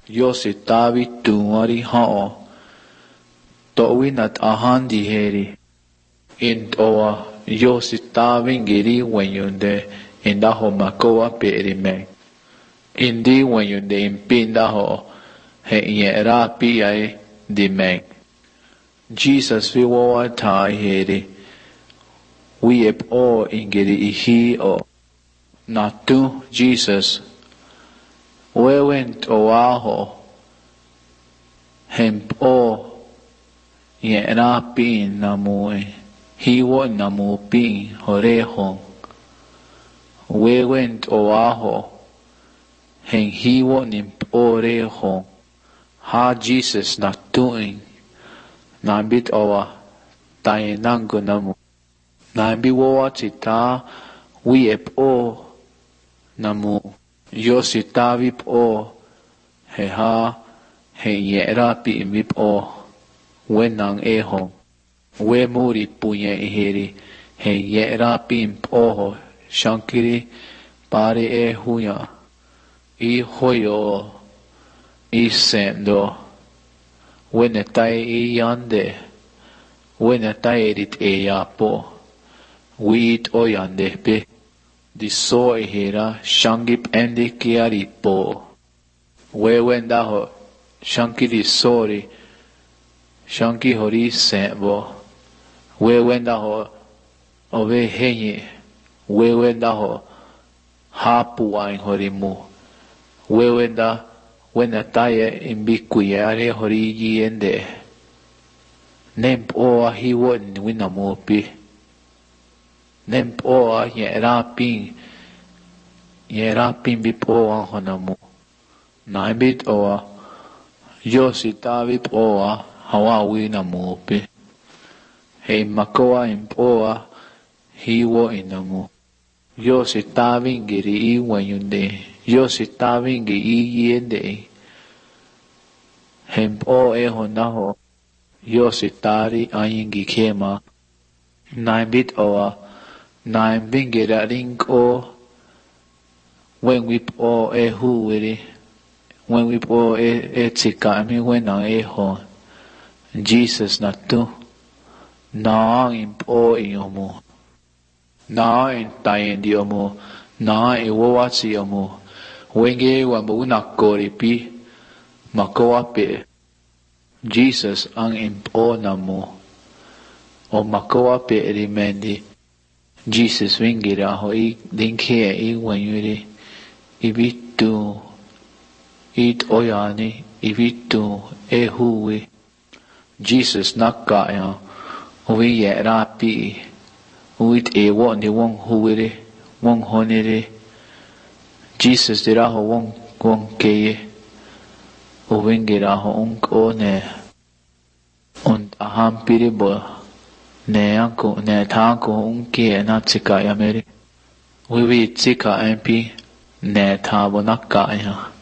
Yosi tavi tuari hao. To'winat ahandi heri. Int oa yosi tavi ngiri wenyunde indaho makoa perime. Indi wenyunde impindaho he yera piai dime. Jesus viwoa ta heri. We ep o ingiri ihi o. Natu Jesus. Wewent oaho. Hemp o. Yera pin namue. Hiwo namu pin horeho. Wewent oaho. Hen hiwo nimp oreho. Ha Jesus natuing. Nambit owa. Tayenango namu. Nambi woa chita. We ep o. Namu. Yosi tavip o. He ha. He yera pi vip o. Wenang eho. We muri punye ihiri. He yera pi oho. Shankiri. Pare e huya. I hoyo. I sendo. Wenetai i yande. Wenetai edit e yapo. Wit o yande pe. Diso ihira. Shangip endi kiari po. We wendaho. Shankiri sori. Shanki hori sembo. We wendaho. Ove henye. We wendaho. Hapu ain horimu. We wenda. Wenataye imbikuyare hori yende. Nemp oa hiwon winamopi. Nemp oa yerapin. Yerapin bip oa honamu. Naibit oa. Yosita vip oa. Hawa winamopi. Hei makoa imp oa. Hiwo inamu. Yosita vingiri I wenyunde. Yosita vingi I yende. Hemp o eho naho. Yositari ayingi kema. Naibit oa. Naim vingira ring o. When whip o ehu wiri. When whip o tika mi wenang eho. Jesus natu. Na imp o iyomu. Na intayen diomu. Na iwawatsi yomu. Wenge wambu nakori pi. Makoa pe. Jesus ang imp o namu. O makoa pe rimendi. Jesus wingira ho I dinkhe I wanyuri. Ibitu. It oyani. Ibitu. Ehuwi. Jesus nakaya. Uwi yerapi. Uit ewo ni wong huwiri. Wong honiri. Jesus diraho wong keye. Uwingiraho one. Und aham piribo. Ne tanko unkie na tsika yameri. Wiwi tsika MP. Ne tabo nakaya.